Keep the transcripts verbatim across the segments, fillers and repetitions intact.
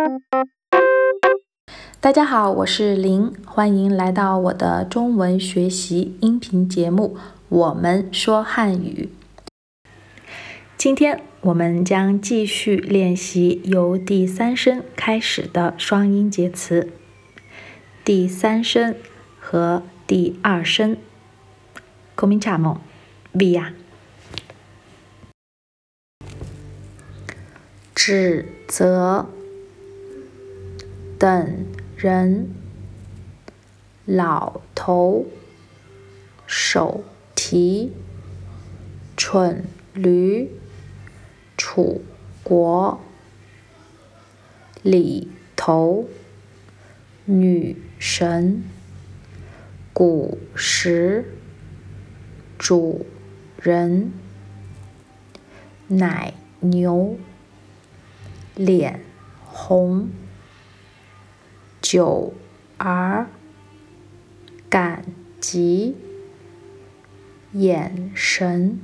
大家好，我是林，欢迎来到我的中文学习音频节目《我们说汉语》。今天我们将继续练习由第三声开始的双音节词，第三声和第二声。Cominciamo, via。指责，等人，老头，手提，蠢驴，楚国，里头，女神，古时，主人，奶牛，脸红，九儿，赶集，眼神，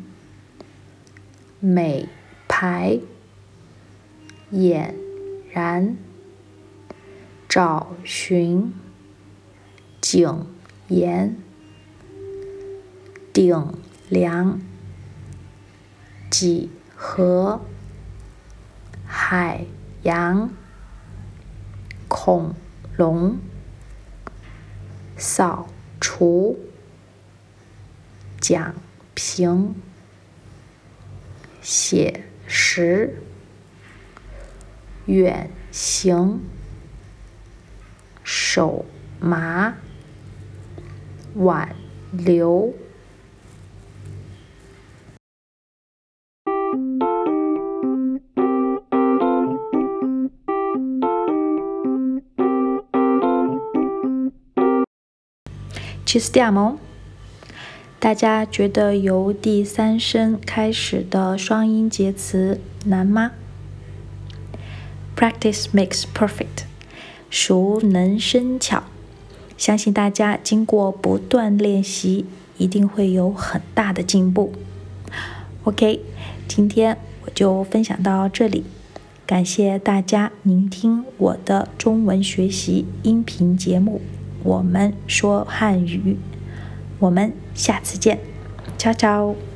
美牌，俨然，找寻，谨言，顶梁，几何，海洋，恐龙，扫除，讲评，写实，远行，手麻，挽留。Ci stiamo？ 大家觉得由第三声开始的双音节词难吗？ Practice makes perfect， 熟能生巧。相信大家经过不断练习，一定会有很大的进步。OK， 今天我就分享到这里，感谢大家聆听我的中文学习音频节目。我们说汉语，我们下次见，ciao ciao。